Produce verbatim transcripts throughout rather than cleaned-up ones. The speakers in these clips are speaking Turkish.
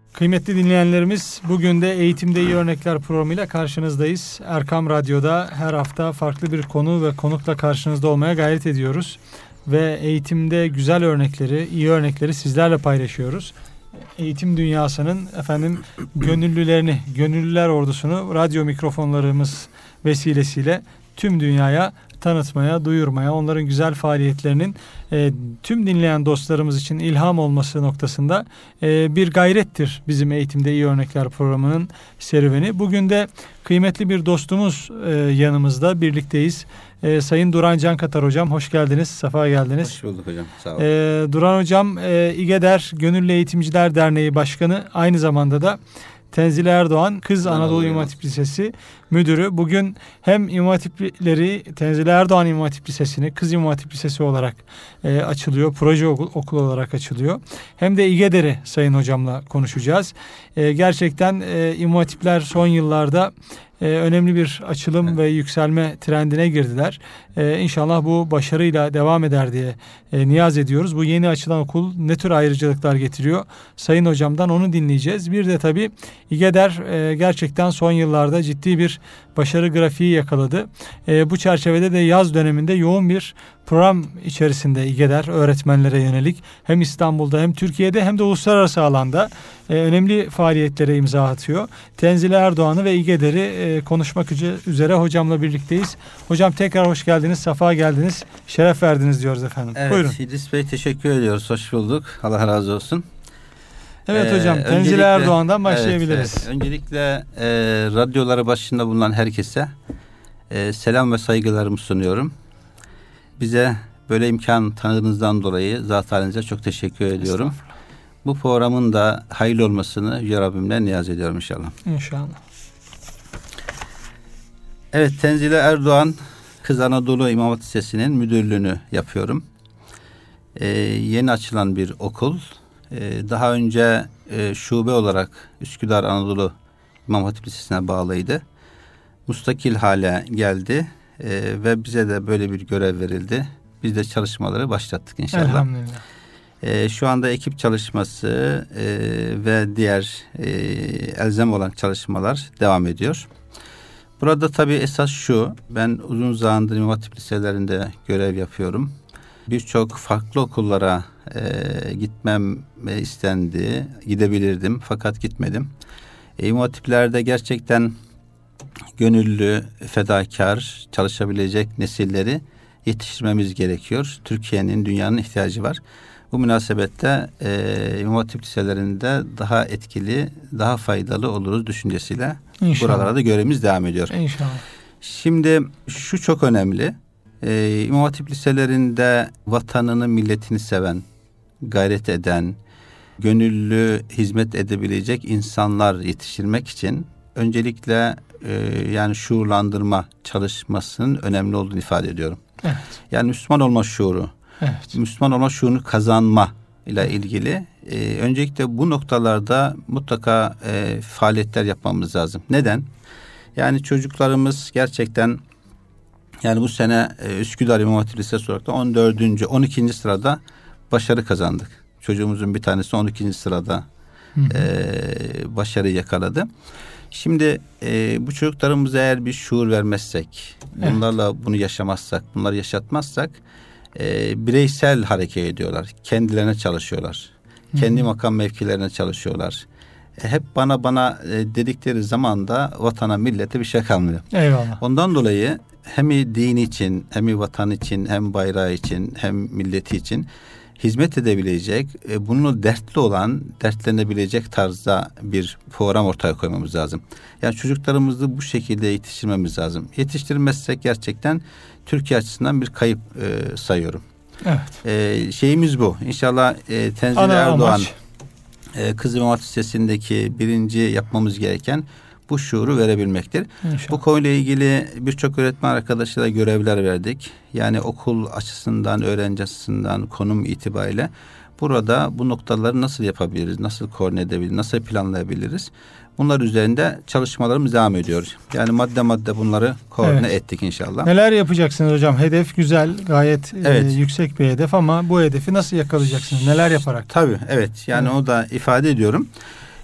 Kıymetli dinleyenlerimiz, bugün de Eğitimde İyi Örnekler programıyla karşınızdayız. Erkam Radyo'da her hafta farklı bir konu ve konukla karşınızda olmaya gayret ediyoruz. Ve eğitimde güzel örnekleri, iyi örnekleri sizlerle paylaşıyoruz. Eğitim dünyasının efendim gönüllülerini, gönüllüler ordusunu radyo mikrofonlarımız vesilesiyle tüm dünyaya tanıtmaya, duyurmaya, onların güzel faaliyetlerinin e, tüm dinleyen dostlarımız için ilham olması noktasında e, bir gayrettir bizim Eğitimde İyi Örnekler programının serüveni. Bugün de kıymetli bir dostumuz e, yanımızda, birlikteyiz. E, Sayın Duran Cankatar Hocam, hoş geldiniz, sefa geldiniz. Hoş bulduk hocam, sağ olun. E, Duran Hocam, e, İGEDER Gönüllü Eğitimciler Derneği Başkanı, aynı zamanda da Tenzile Erdoğan Kız Anadolu, Anadolu İmam Hatip Lisesi Müdürü. Bugün hem İmam Hatipleri, Tenzile Erdoğan İmam Hatip Lisesi'ni Kız İmam Hatip Lisesi olarak e, açılıyor. Proje okul, okul olarak açılıyor. Hem de İGEDER'i Sayın Hocam'la konuşacağız. E, gerçekten e, İmam Hatipler son yıllarda e, önemli bir açılım evet. ve yükselme trendine girdiler. E, İnşallah bu başarıyla devam eder diye e, niyaz ediyoruz. Bu yeni açılan okul ne tür ayrıcalıklar getiriyor? Sayın Hocam'dan onu dinleyeceğiz. Bir de tabii İGEDER e, gerçekten son yıllarda ciddi bir başarı grafiği yakaladı. E, bu çerçevede de yaz döneminde yoğun bir program içerisinde İGEDER öğretmenlere yönelik hem İstanbul'da hem Türkiye'de hem de uluslararası alanda e, önemli faaliyetlere imza atıyor. Tenzile Erdoğan'ı ve İGEDER'i e, konuşmak üzere hocamla birlikteyiz. Hocam tekrar hoş geldiniz, safa geldiniz, şeref verdiniz diyoruz efendim. Evet, buyurun. İdris Bey teşekkür ediyoruz, hoş bulduk. Allah razı olsun. Evet ee, hocam, Tenzile Erdoğan'dan başlayabiliriz. Evet, evet. Öncelikle e, radyoları başında bulunan herkese e, selam ve saygılarımı sunuyorum. Bize böyle imkan tanıdığınızdan dolayı zat halinize çok teşekkür ediyorum. Bu programın da hayırlı olmasını Yüce Rabbimden niyaz ediyorum inşallah. İnşallah. Evet, Tenzile Erdoğan Kız Anadolu İmam Hatip Lisesi'nin müdürlüğünü yapıyorum. Ee, yeni açılan bir okul. Ee, daha önce e, şube olarak Üsküdar Anadolu İmam Hatip Lisesi'ne bağlıydı. Mustakil hale geldi ee, ve bize de böyle bir görev verildi. Biz de çalışmaları başlattık inşallah. Elhamdülillah. Ee, şu anda ekip çalışması e, ve diğer e, elzem olan çalışmalar devam ediyor. Burada tabii esas şu, ben uzun zamandır İmam Hatip liselerinde görev yapıyorum. Birçok farklı okullara e, gitmem istendi, gidebilirdim fakat gitmedim. E, İmam Hatiplerde gerçekten gönüllü, fedakar, çalışabilecek nesilleri yetiştirmemiz gerekiyor. Türkiye'nin, dünyanın ihtiyacı var. Bu münasebette e, İmam Hatip liselerinde daha etkili, daha faydalı oluruz düşüncesiyle İnşallah. Buralara da görevimiz devam ediyor. İnşallah. Şimdi şu çok önemli. E, İmam Hatip liselerinde vatanını, milletini seven, gayret eden, gönüllü hizmet edebilecek insanlar yetiştirmek için öncelikle e, yani şuurlandırma çalışmasının önemli olduğunu ifade ediyorum. Evet. Yani Müslüman olma şuuru. Evet. Müslüman olma şuurunu kazanma ile ilgili e, öncelikle bu noktalarda mutlaka e, faaliyetler yapmamız lazım. Neden? Yani çocuklarımız gerçekten yani bu sene e, Üsküdar İmam Hatip Lisesi olarak da on dördüncü on ikinci sırada başarı kazandık. Çocuğumuzun bir tanesi on ikinci sırada e, başarı yakaladı. Şimdi e, bu çocuklarımıza eğer bir şuur vermezsek, evet. bunlarla bunu yaşamazsak, bunları yaşatmazsak e, bireysel hareket ediyorlar. Kendilerine çalışıyorlar. Hı-hı. Kendi makam mevkilerine çalışıyorlar. E, hep bana bana e, dedikleri zaman da vatana, millete bir şey kalmıyor. Eyvallah. Ondan dolayı hem din için, hem vatan için, hem bayrağı için, hem milleti için hizmet edebilecek, e, bununla dertli olan, dertlenebilecek tarzda bir program ortaya koymamız lazım. Yani çocuklarımızı bu şekilde yetiştirmemiz lazım. Yetiştirmezsek gerçekten Türkiye açısından bir kayıp e, sayıyorum. Evet. E, şeyimiz bu. İnşallah e, Tenzile Ana Erdoğan e, Kız İmam Hatip Lisesi'ndeki birinci yapmamız gereken bu şuuru verebilmektir. İnşallah. Bu konuyla ilgili birçok öğretmen arkadaşlara görevler verdik. Yani okul açısından, öğrenci açısından, konum itibariyle burada bu noktaları nasıl yapabiliriz, nasıl koordine edebiliriz, nasıl planlayabiliriz? Bunlar üzerinde çalışmalarımız devam ediyor. Yani madde madde bunları koordine evet. ettik inşallah. Neler yapacaksınız hocam? Hedef güzel, gayet evet. e, yüksek bir hedef ama bu hedefi nasıl yakalayacaksınız? Neler yaparak? Tabii evet. Yani evet. o da ifade ediyorum.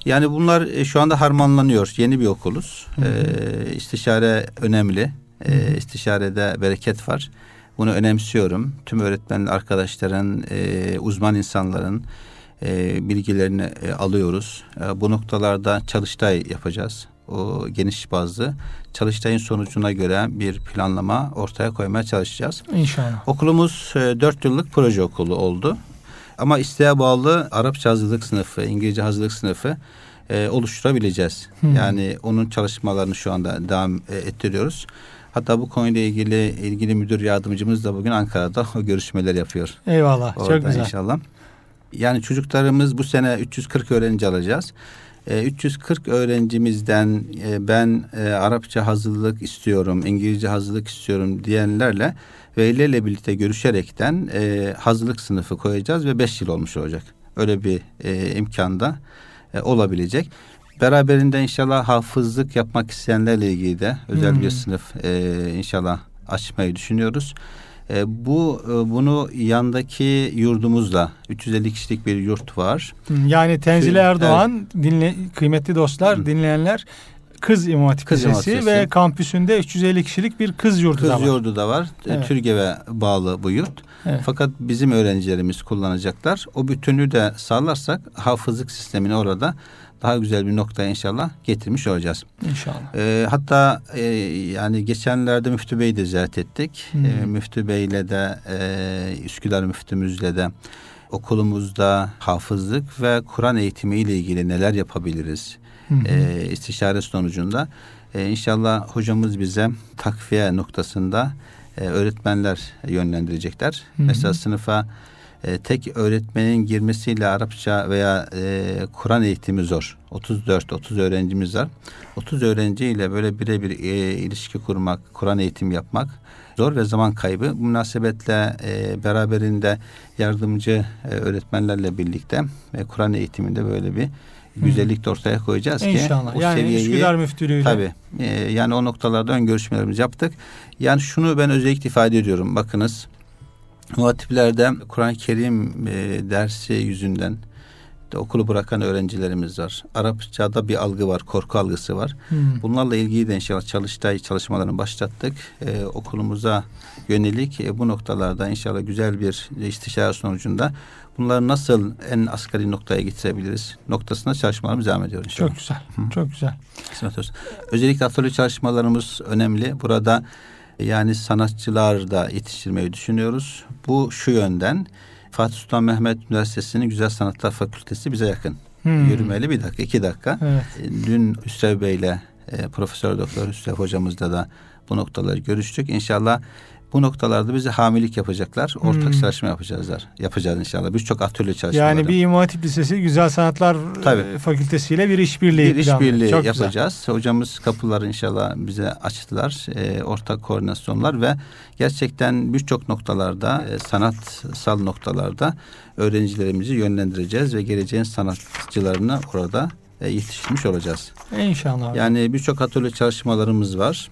Yani bunlar e, şu anda harmanlanıyor. Yeni bir okuluz. Hı hı. E, istişare önemli. E, istişarede bereket var. Bunu önemsiyorum. Tüm öğretmen arkadaşların, e, uzman insanların e, bilgilerini e, alıyoruz. E, bu noktalarda çalıştay yapacağız. O geniş bazlı çalıştayın sonucuna göre bir planlama ortaya koymaya çalışacağız. İnşallah. Okulumuz e, dört yıllık proje okulu oldu. Ama isteğe bağlı Arapça hazırlık sınıfı, İngilizce hazırlık sınıfı e, oluşturabileceğiz. Hmm. Yani onun çalışmalarını şu anda devam e, ettiriyoruz. Hatta bu konuyla ilgili ilgili müdür yardımcımız da bugün Ankara'da o görüşmeler yapıyor. Eyvallah. Orada çok güzel. İnşallah. Yani çocuklarımız bu sene üç yüz kırk öğrenci alacağız. E, üç yüz kırk öğrencimizden e, ben e, Arapça hazırlık istiyorum, İngilizce hazırlık istiyorum diyenlerle velilerle birlikte görüşerekten e, hazırlık sınıfı koyacağız ve beş yıl olmuş olacak. Öyle bir e, imkanda e, olabilecek. Beraberinde inşallah hafızlık yapmak isteyenlerle ilgili de özel hmm. bir sınıf e, inşallah açmayı düşünüyoruz. E, bu e, bunu yandaki yurdumuzla üç yüz elli kişilik bir yurt var. Yani Tenzile Erdoğan evet. dinle, kıymetli dostlar, hmm. dinleyenler Kız İmam Hatip Lisesi ve kampüsünde üç yüz elli kişilik bir kız yurdu kız da var. Kız yurdu da var. Evet. TÜRGEV'e bağlı bu yurt. Evet. Fakat bizim öğrencilerimiz kullanacaklar. O bütünlüğü de sağlarsak hafızlık sistemini orada daha güzel bir noktaya inşallah getirmiş olacağız. İnşallah. E, hatta e, yani geçenlerde Müftü Bey'i de ziyaret ettik. Hmm. E, Müftü Bey'le de e, Üsküdar Müftümüzle de okulumuzda hafızlık ve Kur'an eğitimi ile ilgili neler yapabiliriz? Hı hı. E, istişare sonucunda e, inşallah hocamız bize takviye noktasında e, öğretmenler yönlendirecekler. Hı hı. Mesela sınıfa e, tek öğretmenin girmesiyle Arapça veya e, Kur'an eğitimi zor. otuz dört otuz öğrencimiz var. otuz öğrenciyle böyle birebir e, ilişki kurmak, Kur'an eğitimi yapmak zor ve zaman kaybı. Bu münasebetle e, beraberinde yardımcı e, öğretmenlerle birlikte e, Kur'an eğitiminde böyle bir güzellik de ortaya koyacağız İnşallah. ki. İnşallah. Yani seviyeyi, Üsküdar Müftülüğü'yle. Tabii. E, yani o noktalarda ön görüşmelerimizi yaptık. Yani şunu ben özellikle ifade ediyorum. Bakınız, muhatiplerde Kur'an-ı Kerim e, dersi yüzünden de okulu bırakan öğrencilerimiz var. Arapçada bir algı var, korku algısı var. Hmm. Bunlarla ilgili de inşallah çalıştay çalışmalarını başlattık. E, okulumuza yönelik e, bu noktalarda inşallah güzel bir istişare sonucunda bunları nasıl en asgari noktaya getirebiliriz noktasında çalışmalarımız devam ediyor inşallah. Çok güzel, Hı. çok güzel. Özellikle atölye çalışmalarımız önemli. Burada yani sanatçılar da yetiştirmeyi düşünüyoruz. Bu şu yönden: Fatih Sultan Mehmet Üniversitesi'nin Güzel Sanatlar Fakültesi bize yakın. Hmm. Yürümeli bir dakika, iki dakika. Evet. Dün Hüsrev Bey'le, e, Profesör Doktor Hüsrev hocamızla da bu noktaları görüştük. İnşallah bu noktalarda bize hamilik yapacaklar. Ortak hmm. çalışma yapacağızlar. Yapacağız inşallah. Birçok atölye çalışmaları. Yani bir İmam Hatip Lisesi Güzel Sanatlar Tabii. Fakültesiyle bir işbirliği bir işbirliği yapacağız. Güzel. Hocamız kapıları inşallah bize açtılar. E, ortak koordinasyonlar ve gerçekten birçok noktalarda, e, sanatsal noktalarda öğrencilerimizi yönlendireceğiz ve geleceğin sanatçılarını orada e, yetiştirmiş olacağız. İnşallah. Yani birçok atölye çalışmalarımız var.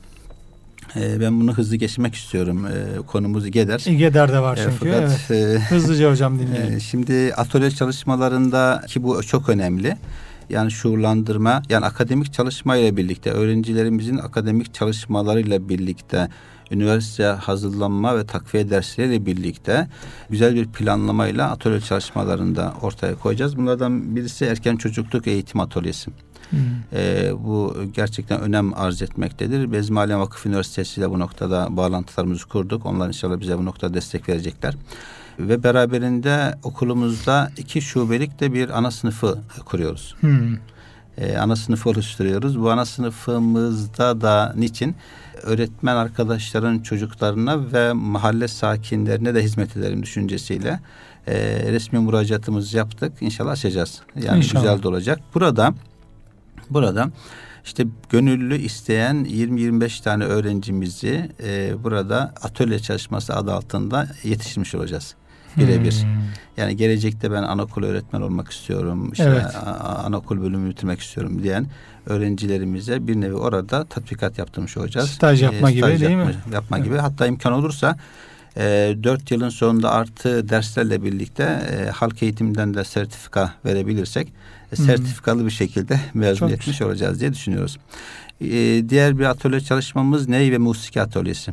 Ee, ben bunu hızlı geçmek istiyorum. Ee, konumuz İGEDER. İGEDER de var çünkü. Ee, fakat, evet. e, Hızlıca hocam dinleyelim. E, şimdi atölye çalışmalarında ki bu çok önemli. Yani şuurlandırma, yani akademik çalışmayla birlikte, öğrencilerimizin akademik çalışmalarıyla birlikte, üniversite hazırlanma ve takviye dersleriyle birlikte güzel bir planlamayla atölye çalışmalarında ortaya koyacağız. Bunlardan birisi erken çocukluk eğitim atölyesi. Hmm. Ee, bu gerçekten önem arz etmektedir. Bezmi Alem Vakıf Üniversitesi ile bu noktada bağlantılarımızı kurduk. Onlar inşallah bize bu noktada destek verecekler. Ve beraberinde okulumuzda iki şubelik de bir ana sınıfı kuruyoruz. Hmm. Ee, ana sınıfı oluşturuyoruz. Bu ana sınıfımızda da niçin? Öğretmen arkadaşların çocuklarına ve mahalle sakinlerine de hizmet edelim düşüncesiyle e, resmi müracaatımızı yaptık. İnşallah açacağız. Yani İnşallah. Güzel de olacak. Burada Burada işte gönüllü isteyen yirmi yirmi beş tane öğrencimizi e, burada atölye çalışması adı altında yetiştirmiş olacağız. Birebir. Hmm. Yani gelecekte ben anaokul öğretmen olmak istiyorum, işte evet. anaokul bölümü bitirmek istiyorum diyen öğrencilerimize bir nevi orada tatbikat yaptırmış olacağız. Staj yapma e, gibi staj değil yapma, mi? Yapma evet. gibi. Hatta imkan olursa e, dört yılın sonunda artı derslerle birlikte e, halk eğitiminden de sertifika verebilirsek sertifikalı bir şekilde mezun Çok etmiş güzel. olacağız diye düşünüyoruz. Ee, diğer bir atölye çalışmamız ney ve musiki atölyesi.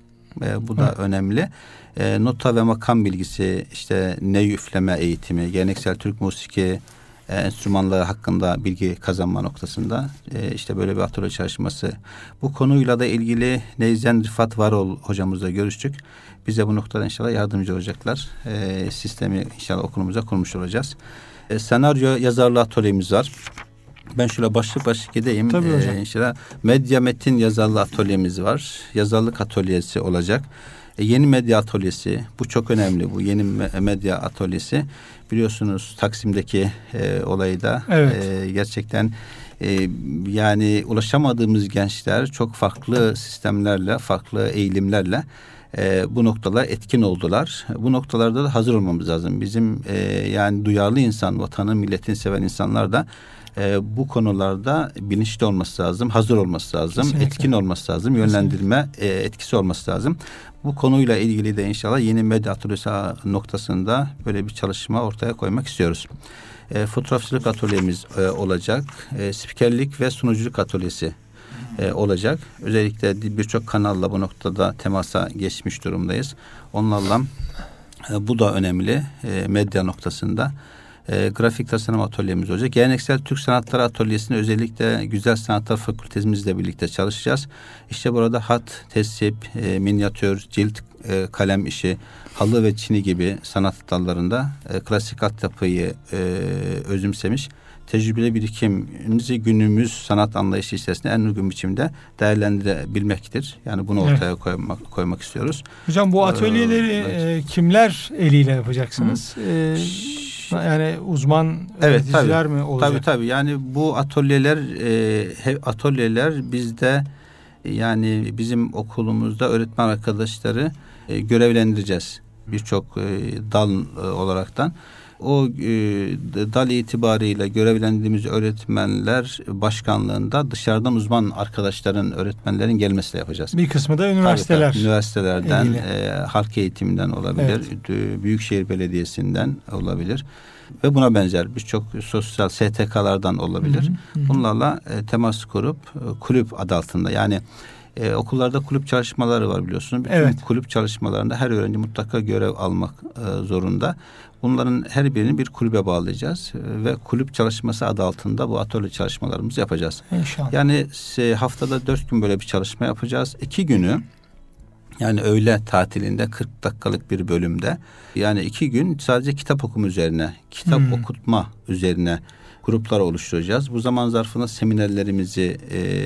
Ee, bu da evet. önemli. Ee, nota ve makam bilgisi, işte ney üfleme eğitimi, geleneksel Türk musiki e, enstrümanları hakkında bilgi kazanma noktasında e, işte böyle bir atölye çalışması. Bu konuyla da ilgili Neyzen Rifat Varol hocamızla görüştük. Bize bu noktada inşallah yardımcı olacaklar. E, sistemi inşallah okulumuza kurmuş olacağız. E, senaryo yazarlığı atölyemiz var. Ben şöyle başlık başlık gideyim. Tabii hocam. Ee, işte medya metin yazarlığı atölyemiz var. Yazarlık atölyesi olacak. E, yeni medya atölyesi. Bu çok önemli. Bu yeni me- medya atölyesi. Biliyorsunuz Taksim'deki e, olayı da Evet. e, gerçekten e, yani ulaşamadığımız gençler çok farklı sistemlerle, farklı eğilimlerle e, bu noktalar etkin oldular. Bu noktalarda da hazır olmamız lazım. Bizim e, yani duyarlı insan, vatanı, milletini seven insanlar da e, bu konularda bilinçli olması lazım, hazır olması lazım, Kesinlikle. etkin olması lazım, yönlendirme e, etkisi olması lazım. Bu konuyla ilgili de inşallah yeni medya atölyesi noktasında böyle bir çalışma ortaya koymak istiyoruz. E, fotoğrafçılık atölyemiz e, olacak. E, spikerlik ve sunuculuk atölyesi e, olacak. Özellikle birçok kanalla bu noktada temasa geçmiş durumdayız. Onlarla e, bu da önemli e, medya noktasında. E, grafik tasarım atölyemiz olacak. Geleneksel Türk Sanatları Atölyesi'nde özellikle Güzel Sanatlar Fakültemizle birlikte çalışacağız. İşte burada hat, tesip, e, minyatür, cilt, e, kalem işi, halı ve çini gibi sanat dallarında e, klasik altyapıyı e, özümsemiş. Tecrübeli birikimimizi günümüz sanat anlayışı içerisinde en uygun biçimde değerlendirebilmektir. Yani bunu ortaya evet. koymak, koymak istiyoruz. Hocam bu atölyeleri ee, evet. e, kimler eliyle yapacaksınız? E, yani uzman evet, öğreticiler tabii, mi olacak? Tabii tabii. Yani bu atölyeler e, atölyeler bizde yani bizim okulumuzda öğretmen arkadaşları e, görevlendireceğiz. Birçok e, dal e, olaraktan. O e, dal itibarıyla görevlendiğimiz öğretmenler başkanlığında dışarıdan uzman arkadaşların, öğretmenlerin gelmesiyle yapacağız. Bir kısmı da üniversiteler. Tabii, tabii. Üniversitelerden, e, halk eğitiminden olabilir, evet. Büyükşehir Belediyesi'nden olabilir. Ve buna benzer birçok sosyal S T K'lardan olabilir. Hı hı. Bunlarla e, temas kurup e, kulüp adı altında yani Ee, okullarda kulüp çalışmaları var biliyorsunuz. Bütün evet. kulüp çalışmalarında her öğrenci mutlaka görev almak e, zorunda. Bunların her birini bir kulübe bağlayacağız e, ve kulüp çalışması adı altında bu atölye çalışmalarımızı yapacağız. İnşallah. Yani e, haftada dört gün böyle bir çalışma yapacağız. İki günü yani öğle tatilinde kırk dakikalık bir bölümde yani iki gün sadece kitap okuma üzerine, kitap hmm. okutma üzerine gruplar oluşturacağız. Bu zaman zarfında seminerlerimizi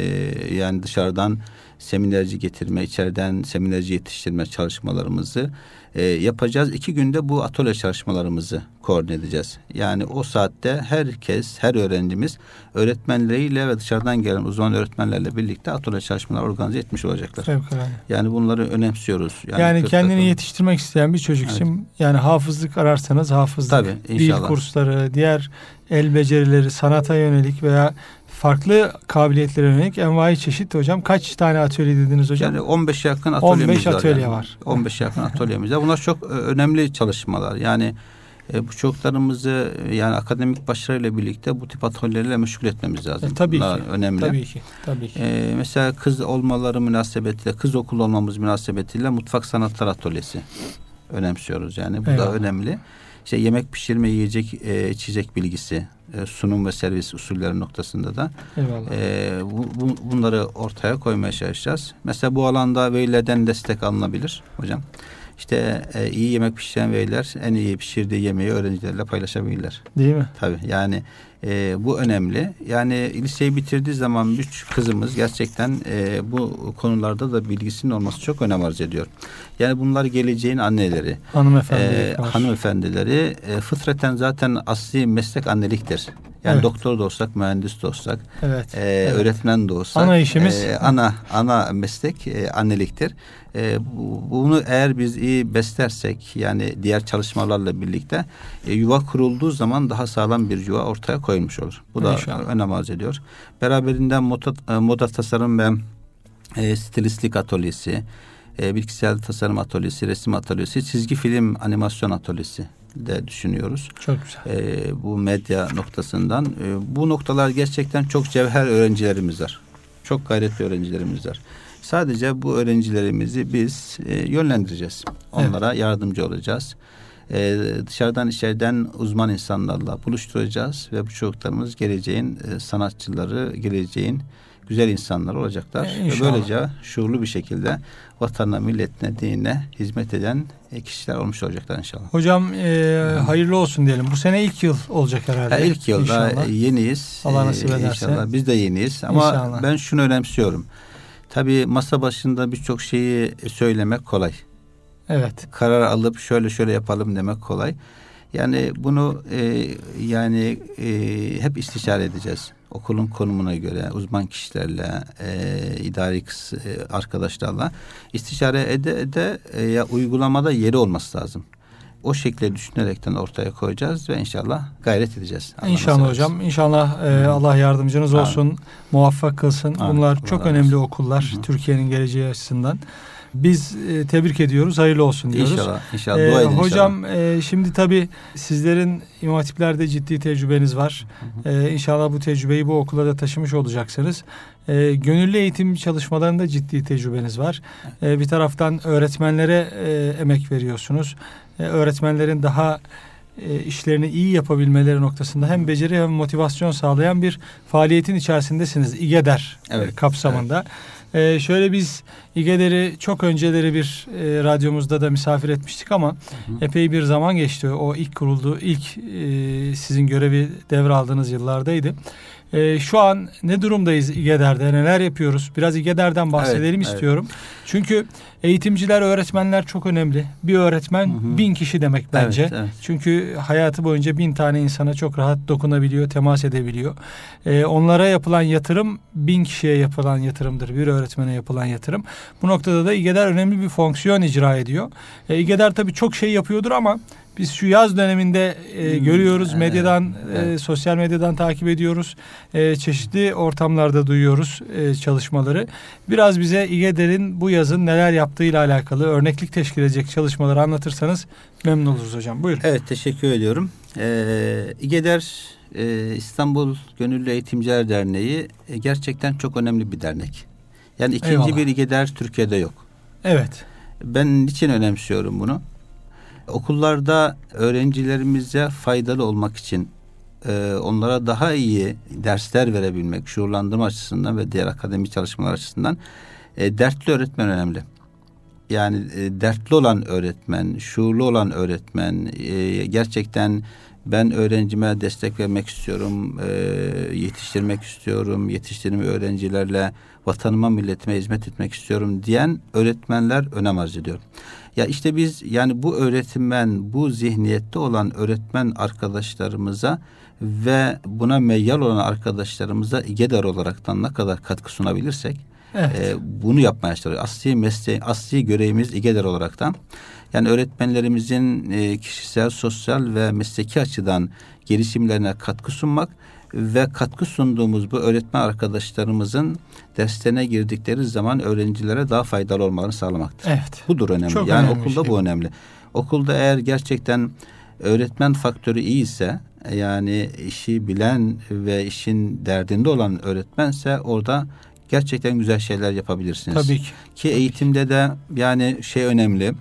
e, yani dışarıdan seminerci getirme, içeriden seminerci yetiştirme çalışmalarımızı e, yapacağız. İki günde bu atölye çalışmalarımızı koordine edeceğiz. Yani o saatte herkes, her öğrencimiz öğretmenleriyle ve dışarıdan gelen uzman öğretmenlerle birlikte atölye çalışmaları organize etmiş olacaklar. Fevkalade. Yani bunları önemsiyoruz. Yani, yani kendini takım. yetiştirmek isteyen bir çocuk evet. için yani hafızlık ararsanız hafızlık, tabii, dil kursları, diğer el becerileri, sanata yönelik veya farklı kabiliyetlere yönelik envai çeşit hocam. Kaç tane atölye dediniz hocam? Yani on beş yakın atölyemiz on beş var. atölye yani. var. on beş yakın atölyemiz var. Bunlar çok önemli çalışmalar. Yani e, bu çocuklarımızı yani akademik başarıyla birlikte bu tip atölyelerle meşgul etmemiz lazım. E, tabii Bunlar ki. önemli. Tabii ki. Tabii ki. E, mesela kız olmaları münasebetiyle, kız okulu olmamız münasebetiyle mutfak sanatları atölyesi önemsiyoruz. Yani bu Eyvallah. da önemli. İşte yemek pişirme, yiyecek, e, içecek bilgisi, e, sunum ve servis usulleri noktasında da e, bu, bu, bunları ortaya koymaya çalışacağız. Mesela bu alanda velilerden destek alınabilir hocam. İşte e, iyi yemek pişiren veliler en iyi pişirdiği yemeği öğrencilerle paylaşabilirler. Değil mi? Tabii yani e, bu önemli. Yani liseyi bitirdiği zaman bir kızımız gerçekten e, bu konularda da bilgisinin olması çok önem arz ediyor. Yani bunlar geleceğin anneleri, hanımefendileri, e, hanımefendileri e, fıtraten zaten asli meslek anneliktir. Yani evet. doktor da olsak, mühendis de olsak, evet. E, evet. öğretmen de olsak, ana işimiz, e, ana ana meslek e, anneliktir. E, bu, bunu eğer biz iyi beslersek, yani diğer çalışmalarla birlikte e, yuva kurulduğu zaman daha sağlam bir yuva ortaya koymuş olur. Bu da İnşallah. önem arz ediyor. Beraberinde moda, moda tasarım ve e, stilistlik atölyesi, e, bilgisayar tasarım atölyesi, resim atölyesi, çizgi film animasyon atölyesi de düşünüyoruz. Çok güzel. E, bu medya noktasından. E, bu noktalar gerçekten çok cevher öğrencilerimiz var. Çok gayretli öğrencilerimiz var. Sadece bu öğrencilerimizi biz e, yönlendireceğiz. Onlara evet. yardımcı olacağız. E, dışarıdan içeriden uzman insanlarla buluşturacağız ve bu çocuklarımız geleceğin e, sanatçıları, geleceğin güzel insanlar olacaklar. E, ve böylece şuurlu bir şekilde vatanına, milletine, dinine hizmet eden e, kişiler olmuş olacaklar inşallah. Hocam e, hayırlı olsun diyelim. Bu sene ilk yıl olacak herhalde. Ha, ilk yıl daha yeniyiz. Allah nasip ederse. İnşallah biz de yeniyiz. Ama inşallah. Ben şunu önemsiyorum. Tabii masa başında birçok şeyi söylemek kolay. Evet. Karar alıp şöyle şöyle yapalım demek kolay. Yani bunu e, yani e, hep istişare edeceğiz. Okulun konumuna göre uzman kişilerle, e, idari kıs, e, arkadaşlarla istişare ede ede e, ya uygulamada yeri olması lazım. O şekilde düşünerekten ortaya koyacağız ve inşallah gayret edeceğiz. Allah İnşallah hocam. İnşallah e, Allah yardımcınız olsun. Amin. Muvaffak kılsın. Amin. Bunlar Allah çok Allah önemli olsun. Okullar. Hı-hı. Türkiye'nin geleceği açısından. Biz e, tebrik ediyoruz. Hayırlı olsun diyoruz. İnşallah. İnşallah. Dua edin e, hocam inşallah. E, şimdi tabii sizlerin İmam Hatiplerde ciddi tecrübeniz var. E, inşallah bu tecrübeyi bu okula da taşımış olacaksınız. E, gönüllü eğitim çalışmalarında ciddi tecrübeniz var. E, bir taraftan öğretmenlere e, emek veriyorsunuz. E, öğretmenlerin daha e, işlerini iyi yapabilmeleri noktasında hem beceri hem motivasyon sağlayan bir faaliyetin içerisindesiniz. İGEDER evet, kapsamında. Evet. Ee, şöyle biz İGEDER'i çok önceleri bir e, radyomuzda da misafir etmiştik ama hı hı. epey bir zaman geçti. O ilk kurulduğu, ilk e, sizin görevi devraldığınız yıllardaydı. E, şu an ne durumdayız İGEDER'de? Neler yapıyoruz? Biraz İGEDER'den bahsedelim evet, istiyorum. Evet. Çünkü eğitimciler, öğretmenler çok önemli. Bir öğretmen hı hı. bin kişi demek bence. Evet, evet. Çünkü hayatı boyunca bin tane insana çok rahat dokunabiliyor, temas edebiliyor. E, onlara yapılan yatırım bin kişiye yapılan yatırımdır. Bir öğretmene yapılan yatırım. Bu noktada da İGEDER önemli bir fonksiyon icra ediyor. E, İGEDER tabii çok şey yapıyordur ama biz şu yaz döneminde e, hmm, görüyoruz medyadan, evet. e, sosyal medyadan takip ediyoruz. E, çeşitli ortamlarda duyuyoruz e, çalışmaları. Biraz bize İGEDER'in bu yazın neler yaptığıyla alakalı örneklik teşkil edecek çalışmaları anlatırsanız memnun oluruz hocam. Buyurun. Evet, teşekkür ediyorum. E, İGEDER e, İstanbul Gönüllü Eğitimciler Derneği e, gerçekten çok önemli bir dernek. Yani ikinci Eyvallah. Bir İGEDER Türkiye'de yok. Evet. Ben niçin önemsiyorum bunu? Okullarda öğrencilerimize faydalı olmak için e, onlara daha iyi dersler verebilmek, şuurlandırma açısından ve diğer akademik çalışmalar açısından e, dertli öğretmen önemli. Yani e, dertli olan öğretmen, şuurlu olan öğretmen, e, gerçekten ben öğrencime destek vermek istiyorum, e, yetiştirmek istiyorum, yetiştirdiğim öğrencilerle vatanıma, milletime hizmet etmek istiyorum diyen öğretmenler önem arz ediyor. Ya işte biz yani bu öğretmen, bu zihniyette olan öğretmen arkadaşlarımıza ve buna meyyal olan arkadaşlarımıza İGEDER olaraktan ne kadar katkı sunabilirsek evet. e, bunu yapmaya çalışıyoruz. Asli mesleği, asli görevimiz İGEDER olaraktan. Yani öğretmenlerimizin e, kişisel, sosyal ve mesleki açıdan gelişimlerine katkı sunmak ve katkı sunduğumuz bu öğretmen arkadaşlarımızın derslerine girdikleri zaman öğrencilere daha faydalı olmalarını sağlamaktır. Evet. Budur önemli. Çok yani önemli okulda şey. Bu önemli. Okulda eğer gerçekten öğretmen faktörü iyi ise, yani işi bilen ve işin derdinde olan öğretmense orada gerçekten güzel şeyler yapabilirsiniz. Tabii ki. Ki eğitimde de yani şey önemli.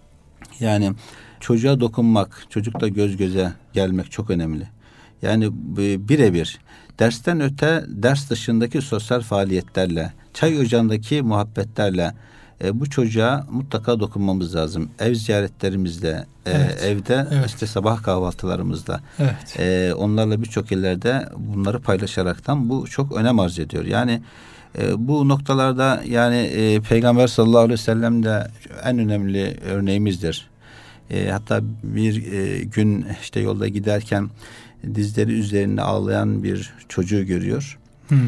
Yani çocuğa dokunmak, çocukla göz göze gelmek çok önemli. Yani birebir dersten öte ders dışındaki sosyal faaliyetlerle, çay ocağındaki muhabbetlerle e, bu çocuğa mutlaka dokunmamız lazım. Ev ziyaretlerimizle, evet. e, evde evet. işte sabah kahvaltılarımızla, evet. e, onlarla birçok yerlerde bunları paylaşaraktan bu çok önem arz ediyor. Yani e, bu noktalarda yani e, Peygamber sallallahu aleyhi ve sellem de en önemli örneğimizdir. E, hatta bir e, gün işte yolda giderken dizleri üzerine ağlayan bir çocuğu görüyor. Hmm.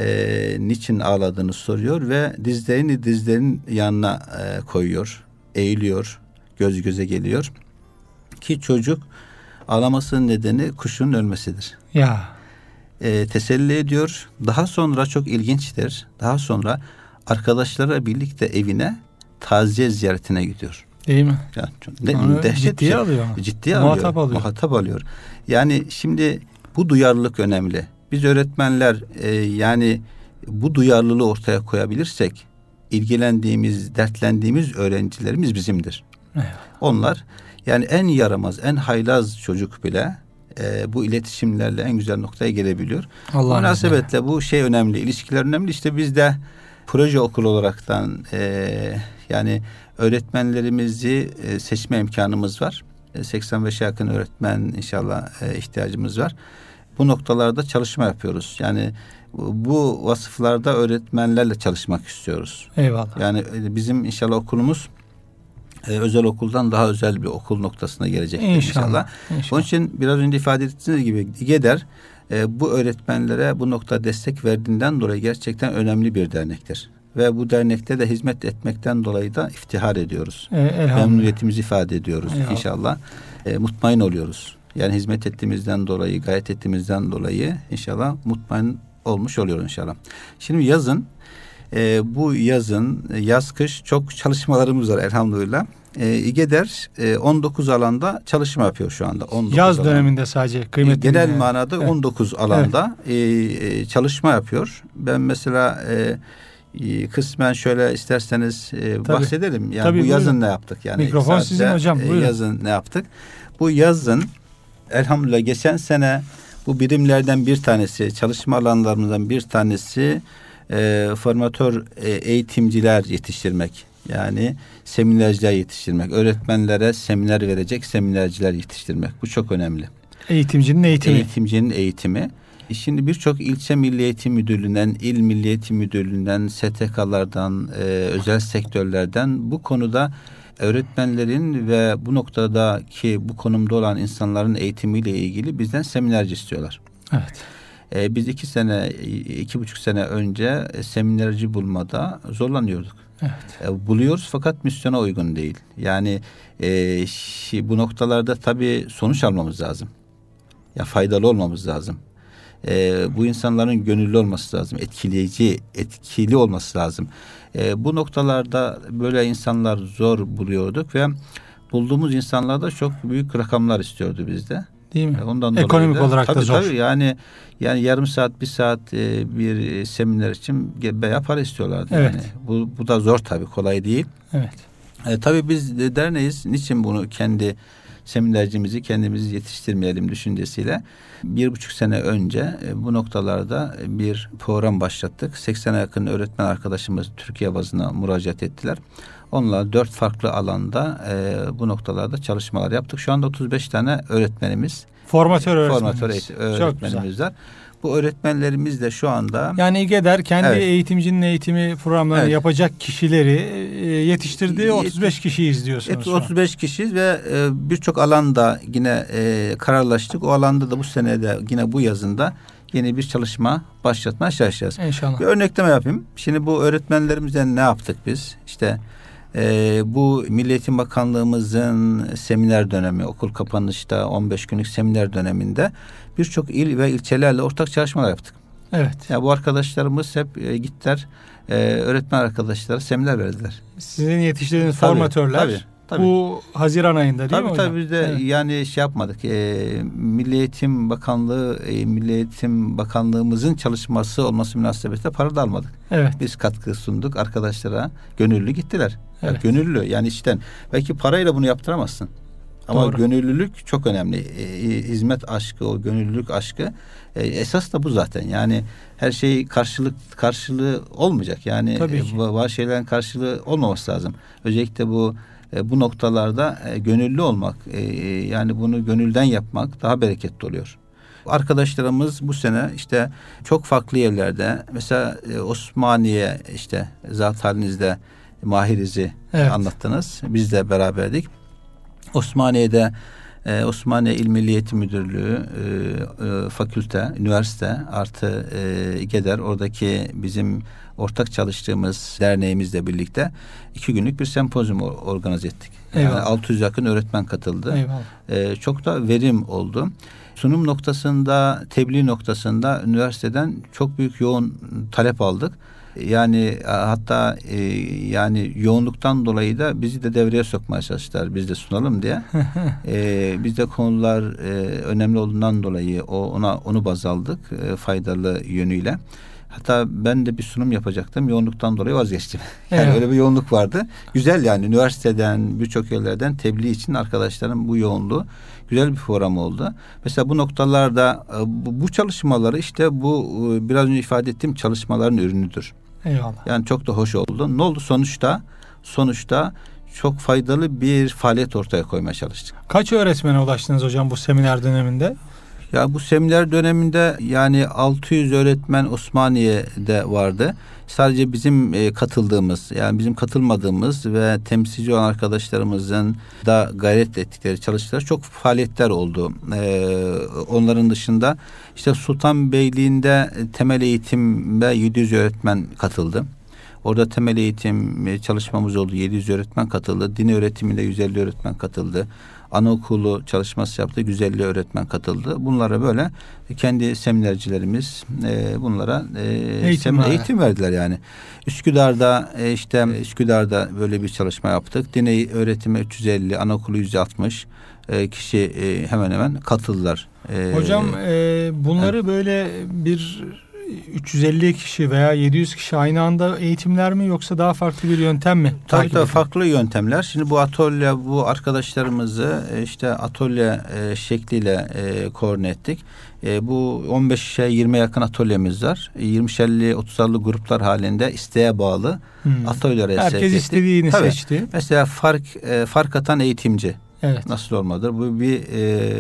E, niçin ağladığını soruyor ve dizlerini dizlerinin yanına e, koyuyor. Eğiliyor. Göz göze geliyor. Ki çocuk ağlamasının nedeni kuşun ölmesidir. Ya. E, teselli ediyor. Daha sonra çok ilginçtir. Daha sonra arkadaşlarla birlikte evine taziye ziyaretine gidiyor. Değil mi? Yani çok, ne, dehşet ciddiye şey. alıyor. Ciddiye alıyor. Muhatap alıyor. Muhatap alıyor. Yani şimdi bu duyarlılık önemli. Biz öğretmenler e, yani bu duyarlılığı ortaya koyabilirsek ilgilendiğimiz, dertlendiğimiz öğrencilerimiz bizimdir. Evet. Onlar yani en yaramaz, en haylaz çocuk bile e, bu iletişimlerle en güzel noktaya gelebiliyor. Allah bu münasebetle bu şey önemli, ilişkiler önemli. İşte biz de proje okul olaraktan e, yani öğretmenlerimizi e, seçme imkanımız var. E, seksen beşe yakın öğretmen inşallah e, ihtiyacımız var. Bu noktalarda çalışma yapıyoruz. Yani bu vasıflarda öğretmenlerle çalışmak istiyoruz. Eyvallah. Yani bizim inşallah okulumuz e, özel okuldan daha özel bir okul noktasına gelecek inşallah. İnşallah. İnşallah. Onun için biraz önce ifade ettiğiniz gibi İGEDER e, bu öğretmenlere bu noktada destek verdiğinden dolayı gerçekten önemli bir dernektir. Ve bu dernekte de hizmet etmekten dolayı da iftihar ediyoruz. E, Memnuniyetimizi ifade ediyoruz Eyvallah. inşallah. E, mutmain oluyoruz. Yani hizmet ettiğimizden dolayı, gayret ettiğimizden dolayı inşallah mutmain olmuş oluyoruz inşallah. Şimdi yazın, e, bu yazın, yaz kış çok çalışmalarımız var elhamdülillah. E, İGEDER e, on dokuz alanda çalışma yapıyor şu anda. on dokuz yaz alanda. döneminde sadece kıymetli. Genel yani. manada evet. on dokuz alanda evet. e, e, çalışma yapıyor. Ben mesela e, e, kısmen şöyle isterseniz e, bahsedelim. Yani Tabii, bu yazın buyurun. ne yaptık? Yani mikrofon sizin hocam. Buyurun. E, yazın ne yaptık? Bu yazın elhamdülillah geçen sene bu birimlerden bir tanesi, çalışma alanlarımızdan bir tanesi e, formatör e, eğitimciler yetiştirmek. Yani seminerciler yetiştirmek. Öğretmenlere seminer verecek seminerciler yetiştirmek. Bu çok önemli. Eğitimcinin eğitimi. Eğitimcinin eğitimi. Şimdi birçok ilçe Milli Eğitim Müdürlüğü'nden, il Milli Eğitim Müdürlüğü'nden, S T K'lardan, e, özel sektörlerden bu konuda öğretmenlerin ve bu noktadaki bu konumda olan insanların eğitimiyle ilgili bizden seminerci istiyorlar. Evet. Ee, biz iki sene, iki buçuk sene önce seminerci bulmada zorlanıyorduk. Evet. Ee, buluyoruz fakat misyona uygun değil. Yani e, şi, bu noktalarda tabii sonuç almamız lazım. Ya faydalı olmamız lazım. Ee, bu insanların gönüllü olması lazım. Etkileyici, etkili olması lazım. Ee, bu noktalarda böyle insanlar zor buluyorduk ve bulduğumuz insanlar da çok büyük rakamlar istiyordu bizde. Değil mi? Ondan ekonomik da, olarak tabii, da zor. Tabii yani yani yarım saat, bir saat e, bir seminer için bayağı para istiyorlardı. Evet. Yani bu bu da zor tabii, kolay değil. Evet. E, tabii biz de derneğiz. Niçin bunu kendi seminercimizi kendimiz yetiştirmeyelim düşüncesiyle bir buçuk sene önce e, bu noktalarda bir program başlattık. seksene yakın öğretmen arkadaşımız Türkiye bazına müracaat ettiler. Onunla dört farklı alanda e, bu noktalarda çalışmalar yaptık. Şu anda otuz beş tane öğretmenimiz, formatör öğretmenimiz, formatör eğitim, öğretmenimiz var. Bu öğretmenlerimiz de şu anda yani İGEDER kendi evet. eğitimcinin eğitimi programlarını evet. yapacak kişileri e, yetiştirdiği otuz beş kişiyiz diyorsunuz. otuz beş kişiyiz ve e, birçok alanda yine e, kararlaştık. O alanda da bu sene de yine bu yazında yeni bir çalışma başlatmaya çalışacağız. İnşallah. Bir örnekleme yapayım. Şimdi bu öğretmenlerimizden ne yaptık biz? İşte e, bu Milli Eğitim Bakanlığımızın seminer dönemi, okul kapanışta on beş günlük seminer döneminde birçok il ve ilçelerle ortak çalışmalar yaptık. Evet. Yani bu arkadaşlarımız hep e, gittiler, e, öğretmen arkadaşlara seminer verdiler. Sizin yetiştirdiğiniz tabii, formatörler tabii, tabii. bu Haziran ayında değil tabii, mi hocam? Tabii biz de evet. yani şey yapmadık. E, Milli Eğitim Bakanlığı, e, Milli Eğitim Bakanlığımızın çalışması olması münasebetiyle para da almadık. Evet. Biz katkı sunduk arkadaşlara, gönüllü gittiler. Evet. Yani gönüllü yani işten. Belki parayla bunu yaptıramazsın. Ama doğru. Gönüllülük çok önemli. E, hizmet aşkı, o gönüllülük aşkı e, esas da bu zaten. Yani her şey karşılık karşılığı olmayacak. Yani e, bazı şeylerin karşılığı olmaması lazım. Özellikle bu e, bu noktalarda e, gönüllü olmak, e, yani bunu gönülden yapmak daha bereketli oluyor. Arkadaşlarımız bu sene işte çok farklı yerlerde, mesela e, Osmaniye, işte zat halinizde Mahiriz'i evet. anlattınız. Biz de beraberdik. Osmaniye'de e, Osmaniye İl Milli Eğitim Müdürlüğü e, e, fakülte, üniversite artı e, İGEDER, oradaki bizim ortak çalıştığımız derneğimizle birlikte iki günlük bir sempozyum organize ettik. Yani altı yüz yakın öğretmen katıldı. E, çok da verim oldu. Sunum noktasında, tebliğ noktasında üniversiteden çok büyük yoğun talep aldık. Yani hatta e, yani yoğunluktan dolayı da bizi de devreye sokmaya çalıştılar. Biz de sunalım diye. e, biz de konular e, önemli olduğundan dolayı o ona onu baz aldık e, faydalı yönüyle. Hatta ben de bir sunum yapacaktım. Yoğunluktan dolayı vazgeçtim. Yani evet. Öyle bir yoğunluk vardı. Güzel yani üniversiteden birçok yerlerden tebliğ için arkadaşlarım bu yoğunluğu güzel bir program oldu. Mesela bu noktalarda bu, bu çalışmaları işte bu biraz önce ifade ettiğim çalışmaların ürünüdür. Eyvallah. Yani çok da hoş oldu. Ne oldu sonuçta? Sonuçta çok faydalı bir faaliyet ortaya koymaya çalıştık. Kaç öğretmene ulaştınız hocam bu seminer döneminde? Ya bu seminer döneminde yani altı yüz öğretmen Osmaniye'de vardı. Sadece bizim e, katıldığımız yani bizim katılmadığımız ve temsilci olan arkadaşlarımızın da gayret ettikleri çalışmalar çok faaliyetler oldu. E, onların dışında işte Sultanbeyli'nde temel eğitimde yedi yüz öğretmen katıldı. Orada temel eğitim çalışmamız oldu. yedi yüz öğretmen katıldı. Din öğretiminde yüz elli öğretmen katıldı. Anaokulu çalışması yaptı. yüz elli öğretmen katıldı. Bunlara böyle kendi seminercilerimiz e, bunlara e, eğitim, sem- eğitim verdiler yani. Üsküdar'da e, işte Üsküdar'da böyle bir çalışma yaptık. Din öğretimi üç yüz elli, anaokulu yüz altmış e, kişi e, hemen hemen katıldılar. E, Hocam e, bunları evet. böyle bir üç yüz elli kişi veya yedi yüz kişi aynı anda eğitimler mi yoksa daha farklı bir yöntem mi? Tabii tabii farklı yöntemler. Şimdi bu atölye bu arkadaşlarımızı işte atölye e, şekliyle e, koordine ettik. E, bu on beşe yirmiye yakın atölyemiz var. yirmi elli otuzarlı gruplar halinde isteğe bağlı hmm. atölyelere sevk ettik. Herkes istediğini tabii. seçti. Mesela fark e, fark atan eğitimci. Evet. Nasıl olmadır? Bu bir e,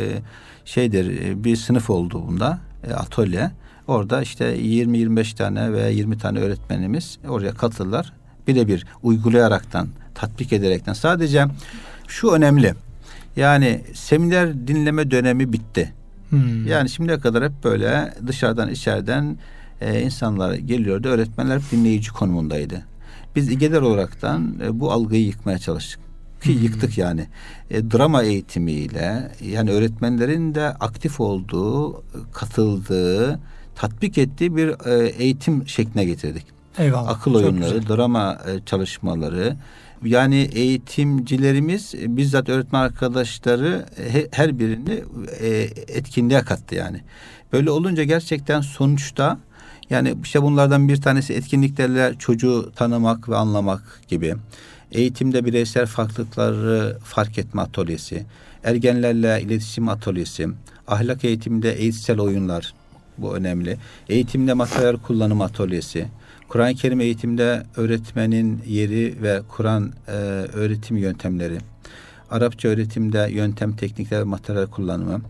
şeydir. Bir sınıf oldu bunda. E, atölye. Orada işte yirmi yirmi beş tane veya yirmi tane öğretmenimiz oraya katılırlar. Birebir uygulayaraktan, tatbik ederekten. Sadece şu önemli. Yani seminer dinleme dönemi bitti. Hmm. Yani şimdiye kadar hep böyle dışarıdan içeriden e, insanlar geliyordu. Öğretmenler hep dinleyici konumundaydı. Biz İGEDER olaraktan e, bu algıyı yıkmaya çalıştık. Ki hmm. yıktık yani. E, drama eğitimiyle yani öğretmenlerin de aktif olduğu, katıldığı, tatbik ettiği bir e, eğitim şekline getirdik. Eyvallah. Akıl oyunları, drama e, çalışmaları. Yani eğitimcilerimiz e, bizzat öğretmen arkadaşları he, her birini e, etkinliğe kattı yani. Böyle olunca gerçekten sonuçta yani işte bunlardan bir tanesi etkinliklerle çocuğu tanımak ve anlamak gibi. Eğitimde bireysel farklılıkları fark etme atölyesi, ergenlerle iletişim atölyesi, ahlak eğitiminde eğitsel oyunlar. Bu önemli. Eğitimde materyal kullanım atölyesi, Kur'an-ı Kerim eğitimde öğretmenin yeri ve Kur'an e, öğretim yöntemleri, Arapça öğretimde yöntem, teknikler ve materyal kullanımı,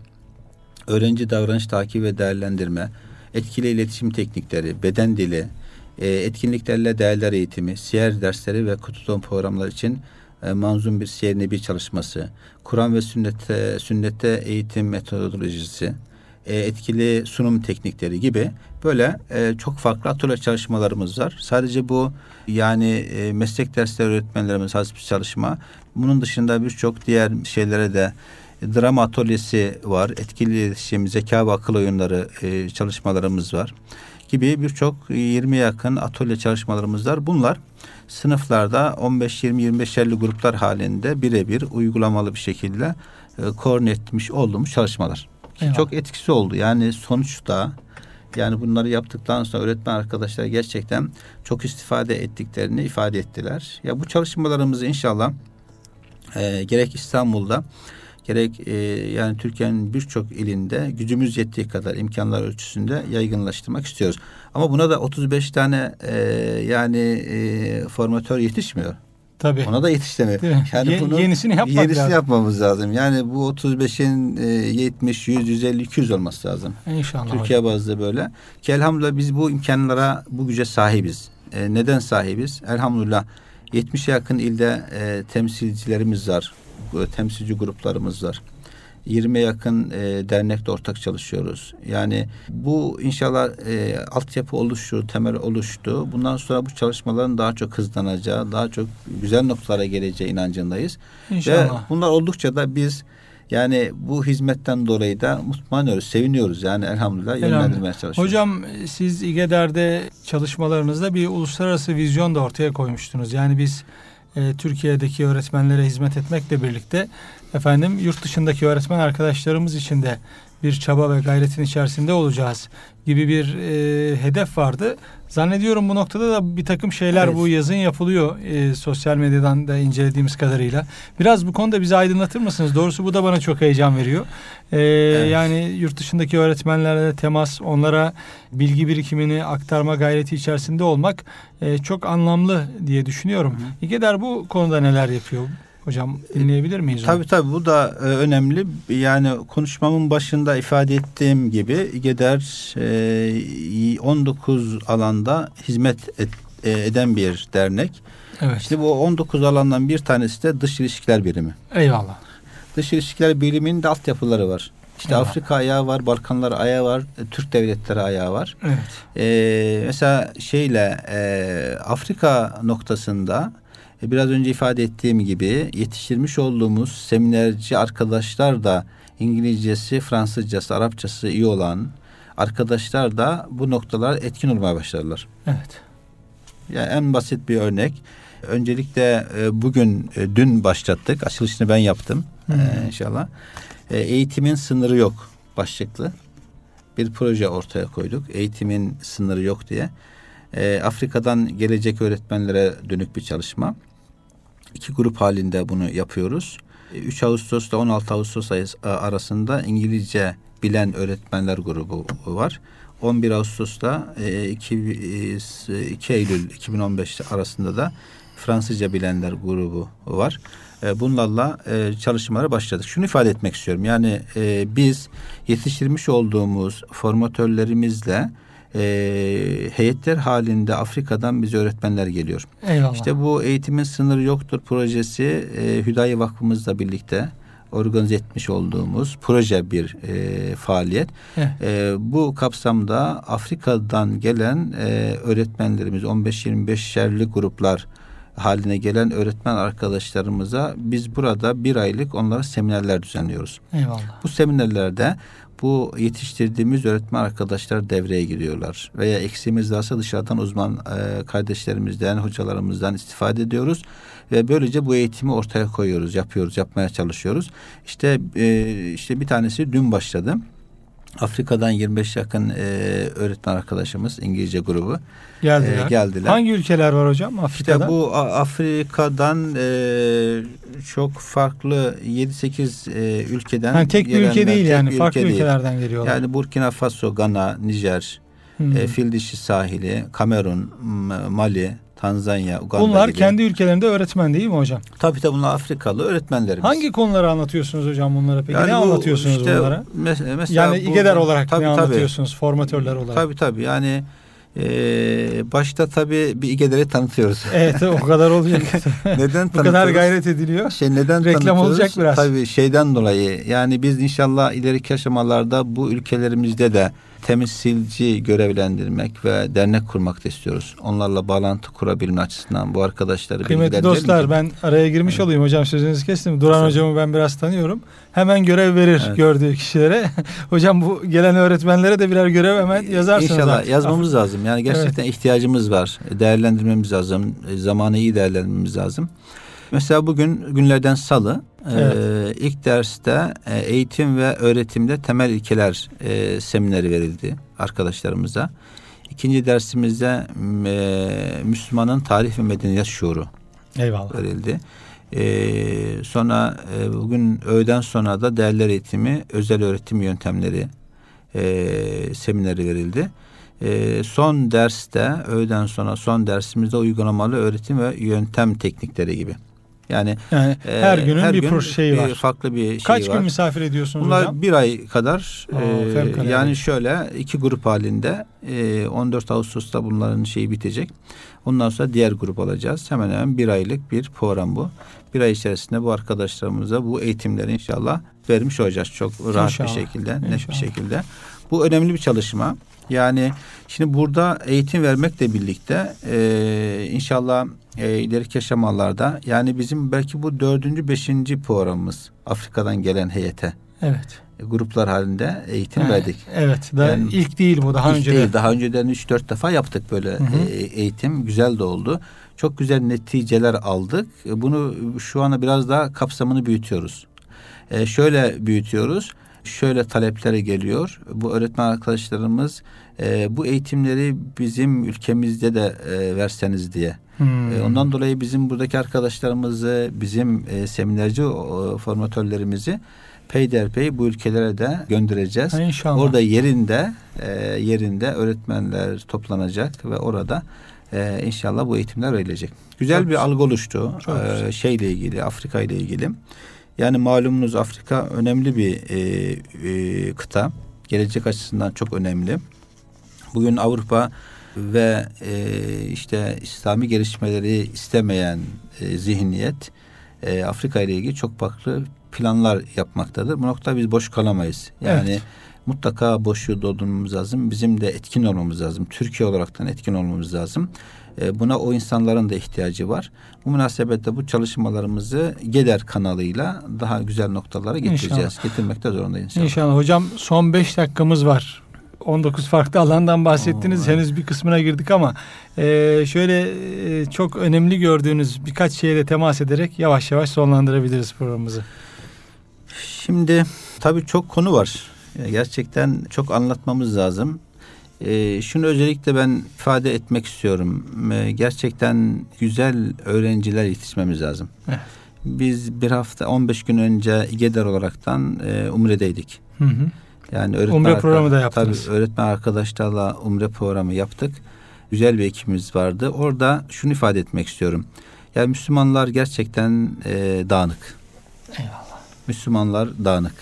öğrenci davranış takibi ve değerlendirme, etkili iletişim teknikleri, beden dili, e, etkinliklerle değerler eğitimi, siyer dersleri ve kututon programlar için e, manzum bir siyer nebi çalışması, Kur'an ve sünnette, sünnette eğitim metodolojisi, etkili sunum teknikleri gibi böyle e, çok farklı atölye çalışmalarımız var. Sadece bu yani e, meslek dersleri öğretmenlerimiz has bir çalışma. Bunun dışında birçok diğer şeylere de e, drama atölyesi var. Etkili iletişim, zeka ve akıl oyunları e, çalışmalarımız var. Gibi birçok yirmiye yakın atölye çalışmalarımız var. Bunlar sınıflarda on beş yirmi yirmi beş elli gruplar halinde birebir uygulamalı bir şekilde e, koordine etmiş olduğumuz çalışmalar. Eyvallah. Çok etkisi oldu. Yani sonuçta yani bunları yaptıktan sonra öğretmen arkadaşlar gerçekten çok istifade ettiklerini ifade ettiler. Ya bu çalışmalarımızı inşallah e, gerek İstanbul'da gerek e, yani Türkiye'nin birçok ilinde gücümüz yettiği kadar imkanlar ölçüsünde yaygınlaştırmak istiyoruz. Ama buna da otuz beş tane e, yani e, formatör yetişmiyor. Tabii. Ona da yetişemiyor. Yani Ye- bunu yenisini yapmak yenisini lazım. yapmamız lazım. Yani bu otuz beşin e, yetmiş, yüz, yüz elli, iki yüz olması lazım. İnşallah. Türkiye hocam. bazlı böyle. Ki elhamdülillah biz bu imkanlara, bu güce sahibiz. E, neden sahibiz? Elhamdülillah yetmişe yakın ilde e, temsilcilerimiz var. E, temsilci gruplarımız var. yirmiye yakın e, dernekle ortak çalışıyoruz. Yani bu inşallah e, altyapı oluştu, temel oluştu. Bundan sonra bu çalışmaların daha çok hızlanacağı, daha çok güzel noktalara geleceği inancındayız. İnşallah. Ve bunlar oldukça da biz Yani bu hizmetten dolayı da mutmainyoruz, seviniyoruz. Yani elhamdülillah yönlendirmeye çalışıyoruz. Hocam siz İGEDER'de çalışmalarınızda bir uluslararası vizyon da ortaya koymuştunuz. Yani biz e, Türkiye'deki öğretmenlere hizmet etmekle birlikte efendim yurt dışındaki öğretmen arkadaşlarımız için de bir çaba ve gayretin içerisinde olacağız gibi bir e, hedef vardı. Zannediyorum bu noktada da bir takım şeyler evet. bu yazın yapılıyor e, sosyal medyadan da incelediğimiz kadarıyla. Biraz bu konuda bizi aydınlatır mısınız? Doğrusu bu da bana çok heyecan veriyor. E, evet. Yani yurt dışındaki öğretmenlerle temas, onlara bilgi birikimini aktarma gayreti içerisinde olmak e, çok anlamlı diye düşünüyorum. Hı. İGEDER bu konuda neler yapıyor? Hocam dinleyebilir miyiz? Tabii onu? tabii bu da e, önemli. Yani konuşmamın başında ifade ettiğim gibi İGEDER e, on dokuz alanda hizmet et, e, eden bir dernek. Evet. İşte bu on dokuz alandan bir tanesi de dış ilişkiler birimi. Eyvallah. Dış ilişkiler biriminin de altyapıları var. İşte eyvallah. Afrika ayağı var, Balkanlar ayağı var, Türk devletleri ayağı var. Evet. E, mesela şeyle e, Afrika noktasında biraz önce ifade ettiğim gibi yetiştirmiş olduğumuz seminerci arkadaşlar da İngilizcesi, Fransızcası, Arapçası iyi olan arkadaşlar da bu noktalar etkin olmaya başlarlar. Evet. Yani en basit bir örnek. Öncelikle bugün, dün başlattık. Açılışını ben yaptım. Hmm. Ee, inşallah. Ee, eğitimin sınırı yok başlıklı bir proje ortaya koyduk. Eğitimin sınırı yok diye. Ee, Afrika'dan gelecek öğretmenlere dönük bir çalışma. İki grup halinde bunu yapıyoruz. üç Ağustos'ta on altı Ağustos arasında İngilizce bilen öğretmenler grubu var. on bir Ağustos'ta iki Eylül iki bin on beş arasında da Fransızca bilenler grubu var. Bunlarla çalışmalara başladık. Şunu ifade etmek istiyorum. Yani biz yetiştirmiş olduğumuz formatörlerimizle E, heyetler halinde Afrika'dan bize öğretmenler geliyor. Eyvallah. İşte bu eğitimin sınırı yoktur projesi e, Hüdayi Vakfımızla birlikte organize etmiş olduğumuz proje bir e, faaliyet. E, bu kapsamda Afrika'dan gelen e, öğretmenlerimiz on beş yirmi beşerli gruplar haline gelen öğretmen arkadaşlarımıza biz burada bir aylık onlara seminerler düzenliyoruz. Eyvallah. Bu seminerlerde bu yetiştirdiğimiz öğretmen arkadaşlar devreye giriyorlar. Veya eksiğimiz varsa dışarıdan uzman e, kardeşlerimizden, hocalarımızdan istifade ediyoruz. Ve böylece bu eğitimi ortaya koyuyoruz, yapıyoruz, yapmaya çalışıyoruz. İşte e, işte bir tanesi dün başladı. Afrika'dan yirmi beş yakın e, öğretmen arkadaşımız, İngilizce grubu geldiler. E, geldiler. Hangi ülkeler var hocam Afrika'dan? İşte bu Afrika'dan e, çok farklı yedi sekiz e, ülkeden. Yani tek bir ülke değil yani farklı ülke ülkelerden değil. Geliyorlar. Yani Burkina Faso, Gana, Nijer, hmm. e, Fildişi sahili, Kamerun, Mali, Tanzanya, Uganda bunlar gibi. Kendi ülkelerinde öğretmen değil mi hocam? Tabii tabii bunlar Afrikalı öğretmenlerimiz. Hangi konuları anlatıyorsunuz hocam bunlara peki? Yani ne bu, anlatıyorsunuz işte, bunlara? Mes- mesela yani bu, İGEDER olarak tabii, ne tabii. anlatıyorsunuz formatörler olarak? Tabii tabii yani e, başta tabii bir İGEDER'i tanıtıyoruz. Evet o kadar olacak. Neden bu kadar gayret ediliyor. Şey, neden reklam olacak biraz. Tabii şeyden dolayı yani biz inşallah ileriki aşamalarda bu ülkelerimizde de temsilci görevlendirmek ve dernek kurmak da istiyoruz. Onlarla bağlantı kurabilme açısından bu arkadaşları kıymetli dostlar ben araya girmiş evet. olayım hocam sözünüzü kestim. Duran evet. hocamı ben biraz tanıyorum. Hemen görev verir evet. gördüğü kişilere. Hocam bu gelen öğretmenlere de birer görev hemen yazarsınız. İnşallah artık. Yazmamız lazım. Yani gerçekten evet. ihtiyacımız var. Değerlendirmemiz lazım. Zamanı iyi değerlendirmemiz lazım. Mesela bugün günlerden salı evet. e, ilk derste e, eğitim ve öğretimde temel ilkeler e, semineri verildi arkadaşlarımıza. İkinci dersimizde e, Müslümanın tarih ve medeniyet şuuru Eyvallah. verildi. E, sonra e, bugün öğleden sonra da değerler eğitimi, özel öğretim yöntemleri e, semineri verildi. E, son derste öğleden sonra son dersimizde uygulamalı öğretim ve yöntem teknikleri gibi. Yani, yani her e, günün her bir gün şeyi var. Farklı bir şey Kaç var. gün misafir ediyorsunuz Bunlar hocam? bir ay kadar. Aa, e, yani şöyle iki grup halinde e, on dört Ağustos'ta bunların şeyi bitecek. Ondan sonra diğer grup alacağız. Hemen hemen bir aylık bir program bu. Bir ay içerisinde bu arkadaşlarımıza bu eğitimleri inşallah vermiş olacağız. Çok rahat inşallah. bir şekilde, net inşallah. bir şekilde. Bu önemli bir çalışma. Yani şimdi burada eğitim vermekle birlikte e, inşallah e, ileriki aşamalarda, yani bizim belki bu dördüncü, beşinci programımız Afrika'dan gelen heyete. Evet. Gruplar halinde eğitim yani, verdik. Evet. Daha yani, ilk değil bu. Daha ilk önce değil, de. Daha önceden üç dört defa yaptık böyle hı hı. E, eğitim. Güzel de oldu. Çok güzel neticeler aldık. Bunu şu anda biraz daha kapsamını büyütüyoruz. E, şöyle büyütüyoruz. Şöyle talepleri geliyor. Bu öğretmen arkadaşlarımız e, bu eğitimleri bizim ülkemizde de e, verseniz diye. Hmm. E, ondan dolayı bizim buradaki arkadaşlarımızı, bizim e, seminerci o, formatörlerimizi peyderpey bu ülkelere de göndereceğiz. İnşallah. Orada yerinde e, yerinde öğretmenler toplanacak ve orada e, inşallah bu eğitimler verilecek. Güzel Çok bir algı oluştu. E, şeyle ilgili, Afrika ile ilgili. Yani malumunuz Afrika önemli bir e, e, kıta. Gelecek açısından çok önemli. Bugün Avrupa ve e, işte İslami gelişmeleri istemeyen e, zihniyet e, Afrika ile ilgili çok farklı planlar yapmaktadır. Bu noktada biz boş kalamayız. Yani evet. mutlaka boşluğu doldurmamız lazım. Bizim de etkin olmamız lazım. Türkiye olaraktan etkin olmamız lazım. Buna o insanların da ihtiyacı var. Bu münasebetle bu çalışmalarımızı GEDER kanalıyla daha güzel noktalara getireceğiz. İnşallah. Getirmekte zorundayız inşallah. İnşallah. Hocam son beş dakikamız var. on dokuz farklı alandan bahsettiniz. Oo, henüz bir kısmına girdik ama e, şöyle e, çok önemli gördüğünüz birkaç şeye de temas ederek yavaş yavaş sonlandırabiliriz programımızı. Şimdi tabii çok konu var. Gerçekten çok anlatmamız lazım. Ee, şunu özellikle ben ifade etmek istiyorum. Ee, gerçekten güzel öğrenciler yetişmemiz lazım. Evet. Biz bir hafta on beş gün önce GEDER olaraktan e, Umre'deydik. Hı hı. Yani öğretmen Umre programı da yaptınız. Tabii öğretmen arkadaşlarla Umre programı yaptık. Güzel bir ekibimiz vardı. Orada şunu ifade etmek istiyorum. Yani Müslümanlar gerçekten e, dağınık. Eyvallah. Müslümanlar dağınık.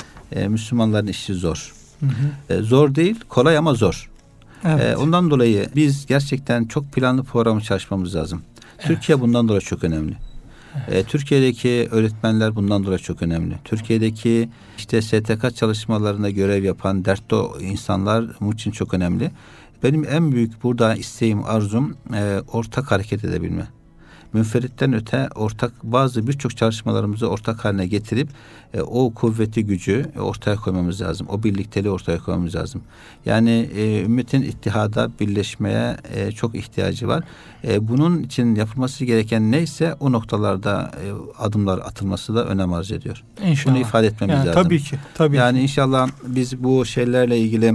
E, Müslümanların işi zor. Hı hı. E, zor değil, kolay ama zor. Evet. E, ondan dolayı biz gerçekten çok planlı programı çalışmamız lazım. Evet. Türkiye bundan dolayı çok önemli. Evet. E, Türkiye'deki öğretmenler bundan dolayı çok önemli. Türkiye'deki işte S T K çalışmalarında görev yapan dertli insanlar bunun için çok önemli. Benim en büyük burada isteğim, arzum e, ortak hareket edebilme. Münferitten öte ortak bazı birçok çalışmalarımızı ortak haline getirip e, o kuvveti gücü e, ortaya koymamız lazım. O birlikteliği ortaya koymamız lazım. Yani e, ümmetin ittihada, birleşmeye e, çok ihtiyacı var. E, bunun için yapılması gereken neyse o noktalarda e, adımlar atılması da önem arz ediyor. İnşallah. Bunu ifade etmemiz yani, lazım. Tabii ki. Tabii yani ki. inşallah biz bu şeylerle ilgili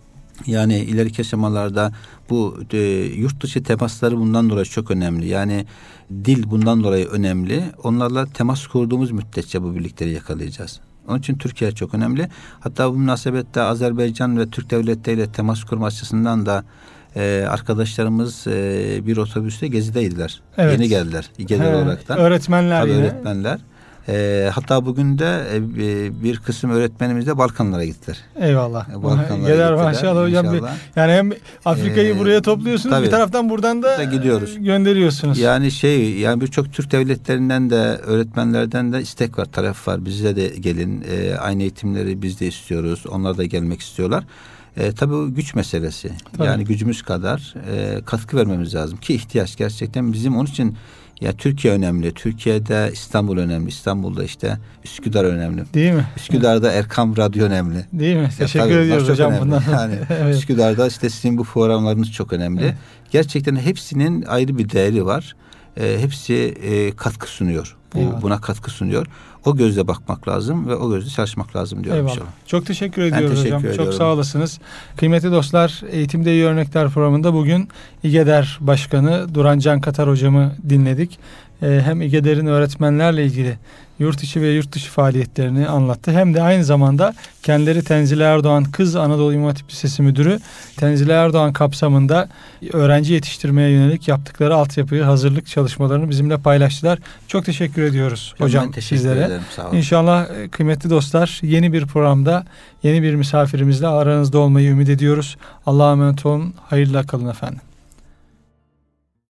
yani ileriki aşamalarda bu e, yurt dışı temasları bundan dolayı çok önemli. Yani dil bundan dolayı önemli. Onlarla temas kurduğumuz müddetçe bu birlikleri yakalayacağız. Onun için Türkiye çok önemli. Hatta bu münasebette Azerbaycan ve Türk devletleriyle temas kurma açısından da e, arkadaşlarımız e, bir otobüste gezideydiler. Evet. Yeni geldiler. GEDER olarak da. Öğretmenler Tabii yine. öğretmenler. E, hatta bugün de e, bir kısım öğretmenimiz de Balkanlara gittiler. Eyvallah. E, Balkanlara gittiler maşallah hocam. Bir, yani hem Afrika'yı ee, buraya topluyorsunuz tabii, bir taraftan buradan da, da gidiyoruz. Gönderiyorsunuz. Yani şey yani birçok Türk devletlerinden de öğretmenlerden de istek var, talep var. Bize de gelin. E, aynı eğitimleri biz de istiyoruz. Onlar da gelmek istiyorlar. E, tabii o güç meselesi. Tabii. Yani gücümüz kadar e, katkı vermemiz lazım ki ihtiyaç gerçekten bizim onun için. Ya Türkiye önemli. Türkiye'de İstanbul önemli. İstanbul'da işte Üsküdar önemli. Değil mi? Üsküdar'da Erkam Radyo önemli. Değil mi? Teşekkür tabii, ediyoruz hocam önemli. bundan. Yani evet. Üsküdar'da işte sizin bu programlarınız çok önemli. Evet. Gerçekten hepsinin ayrı bir değeri var. E, hepsi e, katkı sunuyor. Bu, buna katkı sunuyor. O gözle bakmak lazım ve o gözle çalışmak lazım diyorum. Eyvallah. İnşallah. Çok teşekkür ediyoruz teşekkür hocam. ediyorum. Çok sağ olasınız. Kıymetli dostlar, Eğitimde İyi Örnekler programında bugün İGEDER Başkanı Duran Can Katar hocamı dinledik. Ee, hem İGEDER'in öğretmenlerle ilgili yurt içi ve yurt dışı faaliyetlerini anlattı. Hem de aynı zamanda kendileri Tenzile Erdoğan Kız Anadolu İmam Hatip Lisesi Müdürü. Tenzile Erdoğan kapsamında öğrenci yetiştirmeye yönelik yaptıkları altyapıyı, hazırlık çalışmalarını bizimle paylaştılar. Çok teşekkür ediyoruz hocam, hocam teşekkür sizlere. Ederim, sağ olun. İnşallah kıymetli dostlar yeni bir programda yeni bir misafirimizle aranızda olmayı ümit ediyoruz. Allah'a emanet olun. Hayırlı kalın efendim.